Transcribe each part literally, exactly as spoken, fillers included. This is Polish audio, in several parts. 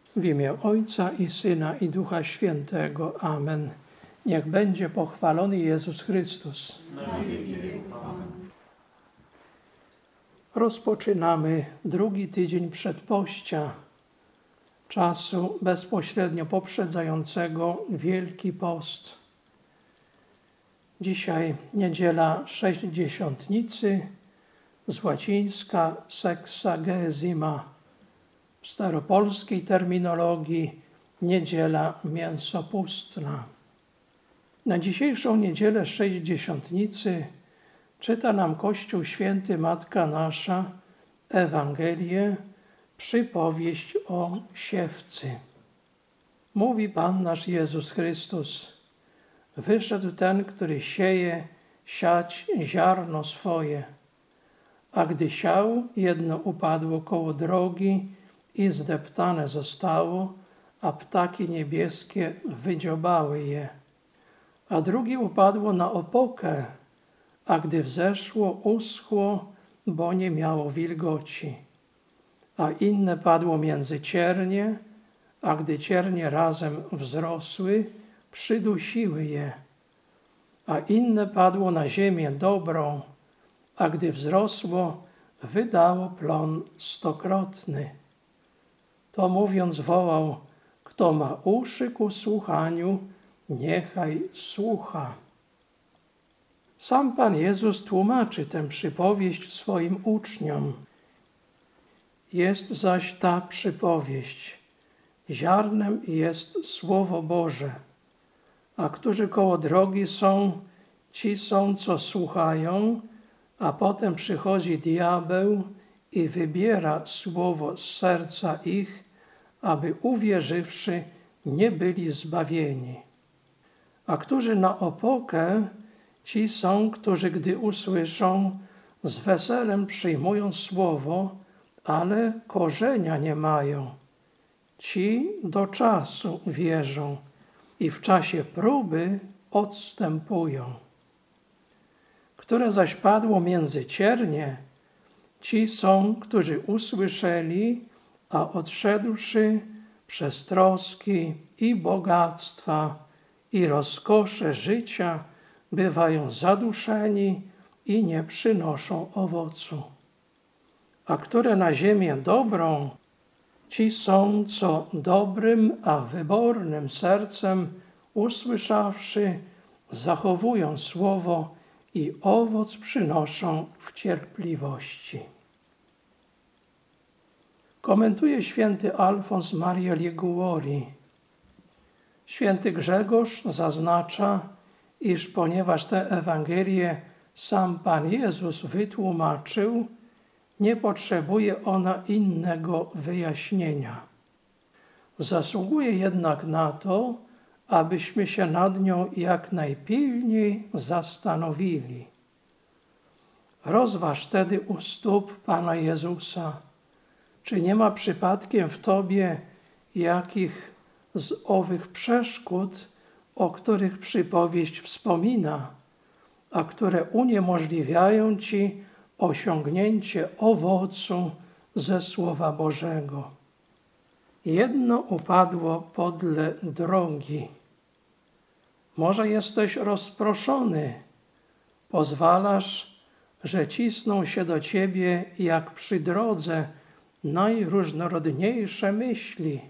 W imię Ojca i Syna i Ducha Świętego. Amen. Niech będzie pochwalony Jezus Chrystus. Na wieki wieków. Amen. Rozpoczynamy drugi tydzień przedpościa, czasu bezpośrednio poprzedzającego Wielki Post. Dzisiaj niedziela Sześćdziesiątnicy, z łacińska Sexagesima, w staropolskiej terminologii niedziela mięsopustna. Na dzisiejszą niedzielę Sześćdziesiątnicy czyta nam Kościół Święty Matka Nasza Ewangelię, przypowieść o siewcy. Mówi Pan nasz Jezus Chrystus: wyszedł ten, który sieje siać ziarno swoje, a gdy siał, jedno upadło koło drogi i zdeptane zostało, a ptaki niebieskie wydziobały je. A drugie upadło na opokę, a gdy wzeszło, uschło, bo nie miało wilgoci. A inne padło między ciernie, a gdy ciernie razem wzrosły, przydusiły je. A inne padło na ziemię dobrą, a gdy wzrosło, wydało plon stokrotny. To mówiąc wołał: kto ma uszy ku słuchaniu, niechaj słucha. Sam Pan Jezus tłumaczy tę przypowieść swoim uczniom. Jest zaś ta przypowieść. Ziarnem jest Słowo Boże, a którzy koło drogi są, ci są, co słuchają, a potem przychodzi diabeł i wybiera słowo z serca ich, aby uwierzywszy nie byli zbawieni. A którzy na opokę, ci są, którzy gdy usłyszą, z weselem przyjmują słowo, ale korzenia nie mają. Ci do czasu wierzą i w czasie próby odstępują. Które zaś padło między ciernie, ci są, którzy usłyszeli, a odszedłszy przez troski i bogactwa i rozkosze życia, bywają zaduszeni i nie przynoszą owocu. A które na ziemię dobrą, ci są, co dobrym, a wybornym sercem usłyszawszy, zachowują słowo i owoc przynoszą w cierpliwości. Komentuje święty Alfons Maria Liguori. Święty Grzegorz zaznacza, iż ponieważ tę Ewangelię sam Pan Jezus wytłumaczył, nie potrzebuje ona innego wyjaśnienia. Zasługuje jednak na to, abyśmy się nad nią jak najpilniej zastanowili. Rozważ wtedy u stóp Pana Jezusa, czy nie ma przypadkiem w Tobie jakich z owych przeszkód, o których przypowieść wspomina, a które uniemożliwiają Ci osiągnięcie owocu ze Słowa Bożego. Jedno upadło podle drogi. Może jesteś rozproszony, pozwalasz, że cisną się do Ciebie jak przy drodze najróżnorodniejsze myśli.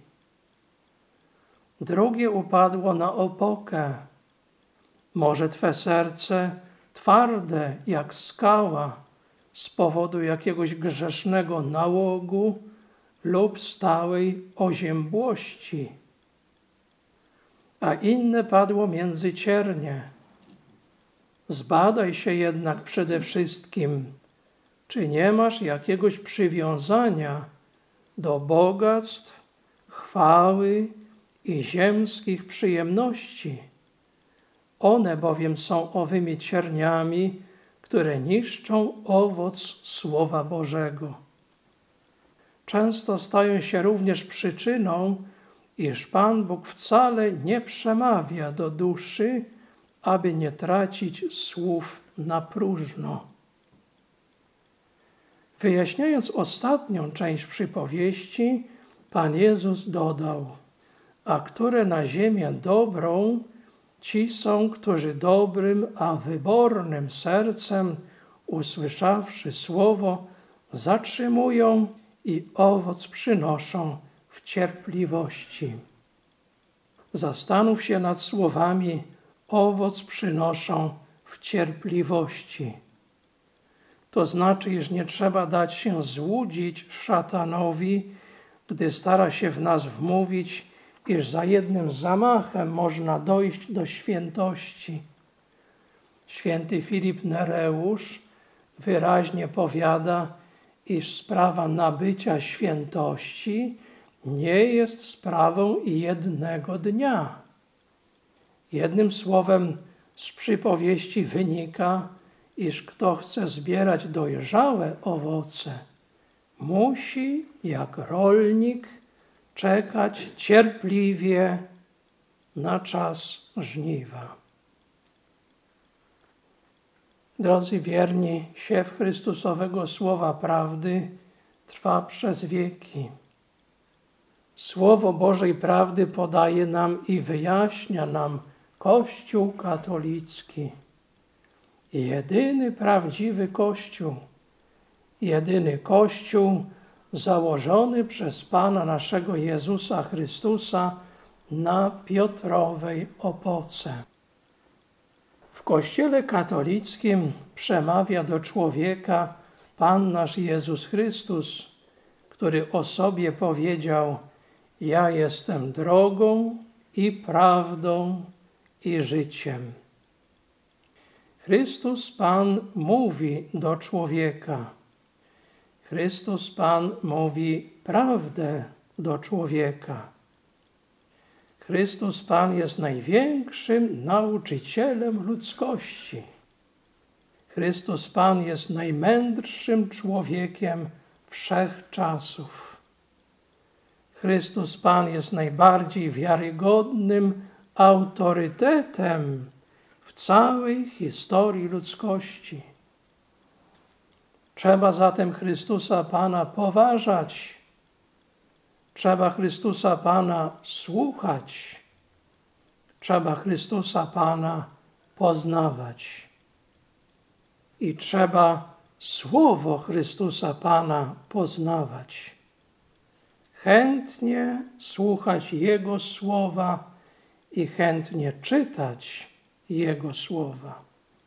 Drugie upadło na opokę. Może Twe serce twarde jak skała z powodu jakiegoś grzesznego nałogu lub stałej oziębłości. A inne padło między ciernie. Zbadaj się jednak przede wszystkim, czy nie masz jakiegoś przywiązania do bogactw, chwały i ziemskich przyjemności. One bowiem są owymi cierniami, które niszczą owoc Słowa Bożego. Często stają się również przyczyną, iż Pan Bóg wcale nie przemawia do duszy, aby nie tracić słów na próżno. Wyjaśniając ostatnią część przypowieści, Pan Jezus dodał: a które na ziemię dobrą, ci są, którzy dobrym, a wybornym sercem, usłyszawszy słowo, zatrzymują i owoc przynoszą w cierpliwości. Zastanów się nad słowami: owoc przynoszą w cierpliwości. To znaczy, iż nie trzeba dać się złudzić szatanowi, gdy stara się w nas wmówić, iż za jednym zamachem można dojść do świętości. Święty Filip Nereusz wyraźnie powiada, iż sprawa nabycia świętości nie jest sprawą jednego dnia. Jednym słowem, z przypowieści wynika, iż kto chce zbierać dojrzałe owoce, musi, jak rolnik, czekać cierpliwie na czas żniwa. Drodzy wierni, siew Chrystusowego Słowa Prawdy trwa przez wieki. Słowo Bożej Prawdy podaje nam i wyjaśnia nam Kościół katolicki. Jedyny prawdziwy Kościół, jedyny Kościół założony przez Pana naszego Jezusa Chrystusa na Piotrowej opoce. W Kościele katolickim przemawia do człowieka Pan nasz Jezus Chrystus, który o sobie powiedział: ja jestem drogą i prawdą i życiem. Chrystus Pan mówi do człowieka. Chrystus Pan mówi prawdę do człowieka. Chrystus Pan jest największym nauczycielem ludzkości. Chrystus Pan jest najmędrszym człowiekiem wszechczasów. Chrystus Pan jest najbardziej wiarygodnym autorytetem w całej historii ludzkości. Trzeba zatem Chrystusa Pana poważać. Trzeba Chrystusa Pana słuchać. Trzeba Chrystusa Pana poznawać. I trzeba Słowo Chrystusa Pana poznawać. Chętnie słuchać Jego Słowa i chętnie czytać Jego Słowa.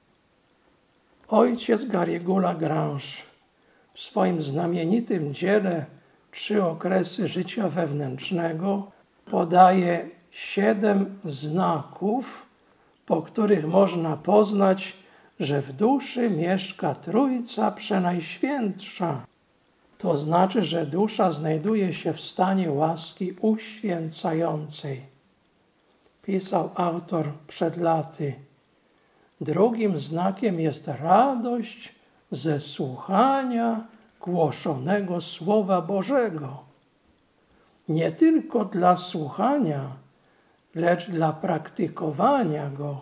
Ojciec Garrigou-Lagrange w swoim znamienitym dziele Trzy okresy życia wewnętrznego podaje siedem znaków, po których można poznać, że w duszy mieszka Trójca Przenajświętsza. To znaczy, że dusza znajduje się w stanie łaski uświęcającej. Pisał autor przed laty. Drugim znakiem jest radość ze słuchania głoszonego Słowa Bożego. Nie tylko dla słuchania, lecz dla praktykowania go.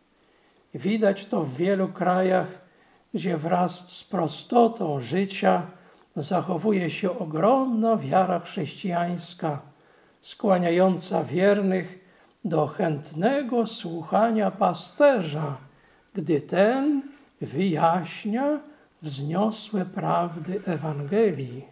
Widać to w wielu krajach, gdzie wraz z prostotą życia zachowuje się ogromna wiara chrześcijańska, skłaniająca wiernych do chętnego słuchania pasterza, gdy ten wyjaśnia wzniosłe prawdy Ewangelii.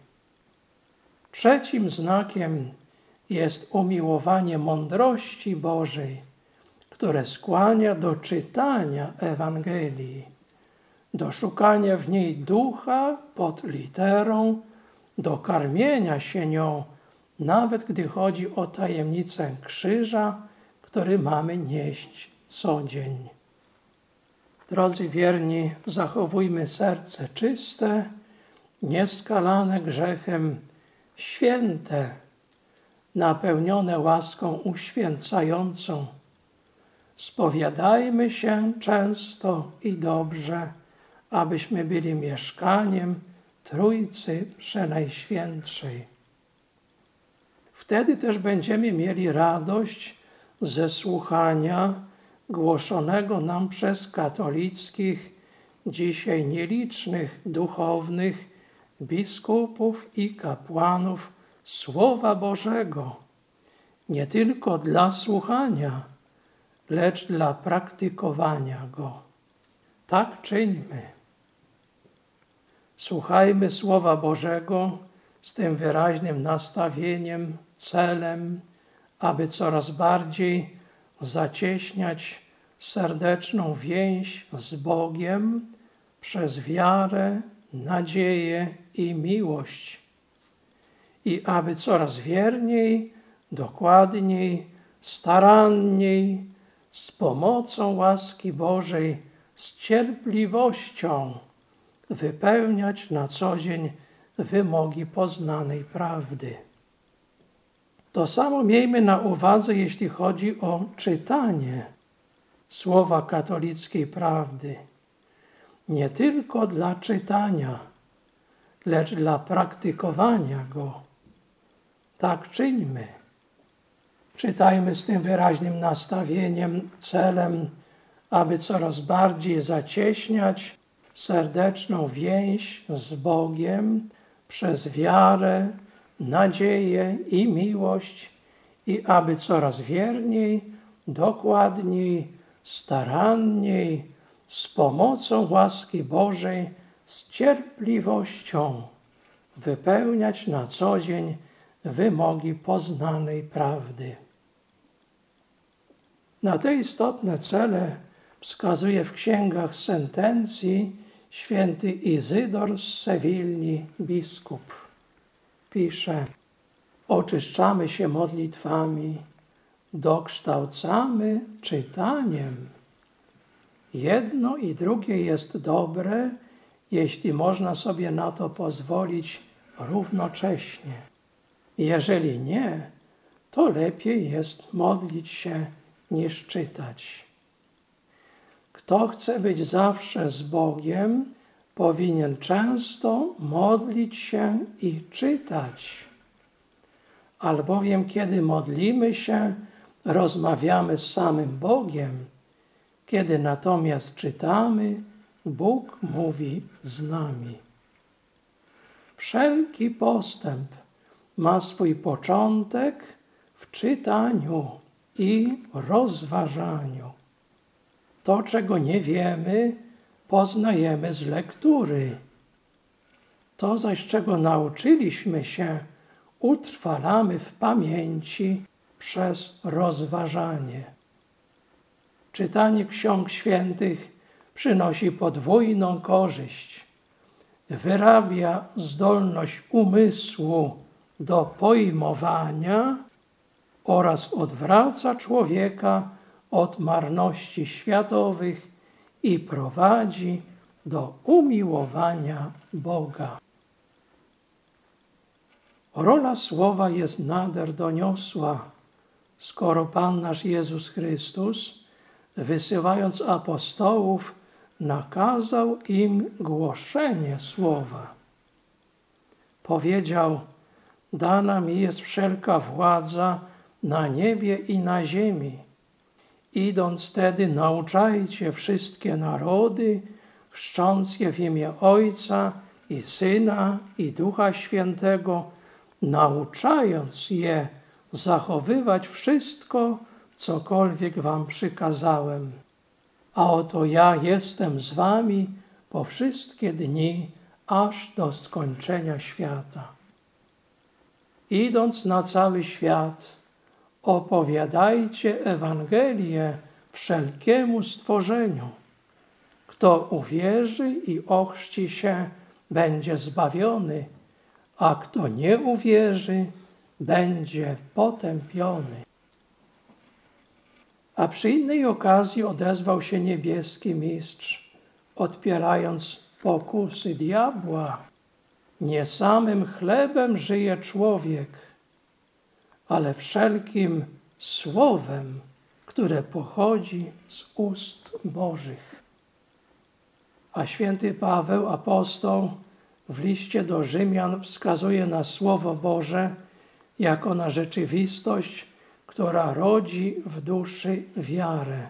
Trzecim znakiem jest umiłowanie mądrości Bożej, które skłania do czytania Ewangelii, do szukania w niej ducha pod literą, do karmienia się nią, nawet gdy chodzi o tajemnicę krzyża, który mamy nieść co dzień. Drodzy wierni, zachowujmy serce czyste, nieskalane grzechem, święte, napełnione łaską uświęcającą. Spowiadajmy się często i dobrze, abyśmy byli mieszkaniem Trójcy Przenajświętszej. Wtedy też będziemy mieli radość ze słuchania głoszonego nam przez katolickich, dzisiaj nielicznych duchownych, biskupów i kapłanów Słowa Bożego, nie tylko dla słuchania, lecz dla praktykowania Go. Tak czyńmy. Słuchajmy Słowa Bożego z tym wyraźnym nastawieniem, celem, aby coraz bardziej zacieśniać serdeczną więź z Bogiem przez wiarę, nadzieję i miłość. I aby coraz wierniej, dokładniej, staranniej, z pomocą łaski Bożej, z cierpliwością wypełniać na co dzień wymogi poznanej prawdy. To samo miejmy na uwadze, jeśli chodzi o czytanie słowa katolickiej prawdy. Nie tylko dla czytania, lecz dla praktykowania go. Tak czyńmy. Czytajmy z tym wyraźnym nastawieniem, celem, aby coraz bardziej zacieśniać serdeczną więź z Bogiem przez wiarę, nadzieję i miłość i aby coraz wierniej, dokładniej, staranniej, z pomocą łaski Bożej, z cierpliwością wypełniać na co dzień wymogi poznanej prawdy. Na te istotne cele wskazuje w księgach sentencji święty Izydor z Sewilli, biskup. Pisze: oczyszczamy się modlitwami, dokształcamy czytaniem. Jedno i drugie jest dobre, jeśli można sobie na to pozwolić równocześnie. Jeżeli nie, to lepiej jest modlić się niż czytać. Kto chce być zawsze z Bogiem, powinien często modlić się i czytać. Albowiem kiedy modlimy się, rozmawiamy z samym Bogiem. Kiedy natomiast czytamy, Bóg mówi z nami. Wszelki postęp ma swój początek w czytaniu i rozważaniu. To, czego nie wiemy, poznajemy z lektury. To zaś, czego nauczyliśmy się, utrwalamy w pamięci przez rozważanie. Czytanie ksiąg świętych przynosi podwójną korzyść. Wyrabia zdolność umysłu do pojmowania oraz odwraca człowieka od marności światowych i prowadzi do umiłowania Boga. Rola słowa jest nader doniosła, skoro Pan nasz Jezus Chrystus, wysyłając apostołów, nakazał im głoszenie słowa. Powiedział: dana mi jest wszelka władza na niebie i na ziemi. Idąc tedy, nauczajcie wszystkie narody, chrzcząc je w imię Ojca i Syna i Ducha Świętego, nauczając je zachowywać wszystko, cokolwiek wam przykazałem. A oto ja jestem z wami po wszystkie dni, aż do skończenia świata. Idąc na cały świat, opowiadajcie Ewangelię wszelkiemu stworzeniu. Kto uwierzy i ochrzci się, będzie zbawiony, a kto nie uwierzy, będzie potępiony. A przy innej okazji odezwał się niebieski mistrz, odpierając pokusy diabła. Nie samym chlebem żyje człowiek, ale wszelkim słowem, które pochodzi z ust Bożych. A święty Paweł, apostoł, w liście do Rzymian wskazuje na Słowo Boże jako na rzeczywistość, która rodzi w duszy wiarę.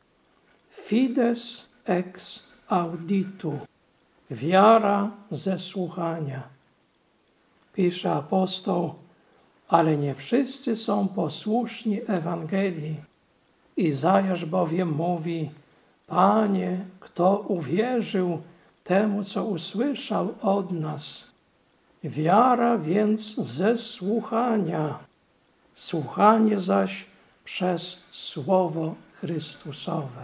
Fides ex auditu. Wiara ze słuchania. Pisze apostoł: ale nie wszyscy są posłuszni Ewangelii. Izajasz bowiem mówi: Panie, kto uwierzył temu, co usłyszał od nas? Wiara więc ze słuchania, słuchanie zaś przez Słowo Chrystusowe.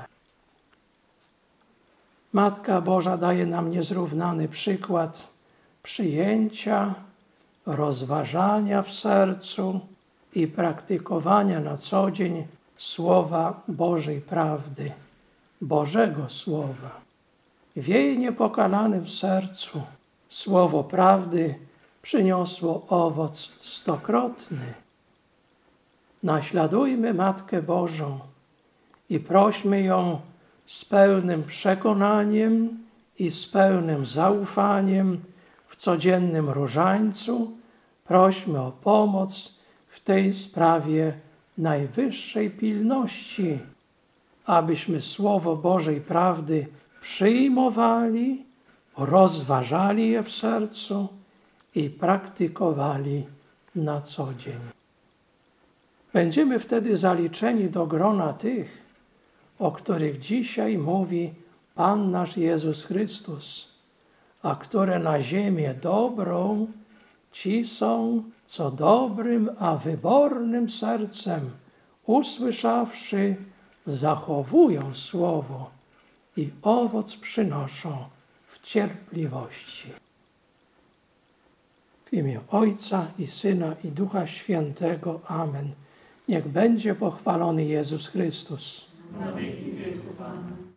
Matka Boża daje nam niezrównany przykład przyjęcia, rozważania w sercu i praktykowania na co dzień Słowa Bożej prawdy, Bożego Słowa. W jej niepokalanym sercu Słowo prawdy przyniosło owoc stokrotny. Naśladujmy Matkę Bożą i prośmy ją z pełnym przekonaniem i z pełnym zaufaniem w codziennym różańcu. Prośmy o pomoc w tej sprawie najwyższej pilności, abyśmy Słowo Bożej prawdy przyjmowali, rozważali je w sercu i praktykowali na co dzień. Będziemy wtedy zaliczeni do grona tych, o których dzisiaj mówi Pan nasz Jezus Chrystus, a które na ziemię dobrą ci są, co dobrym, a wybornym sercem, usłyszawszy, zachowują Słowo i owoc przynoszą w cierpliwości. W imię Ojca i Syna i Ducha Świętego. Amen. Niech będzie pochwalony Jezus Chrystus. Na wieki wieków. Amen.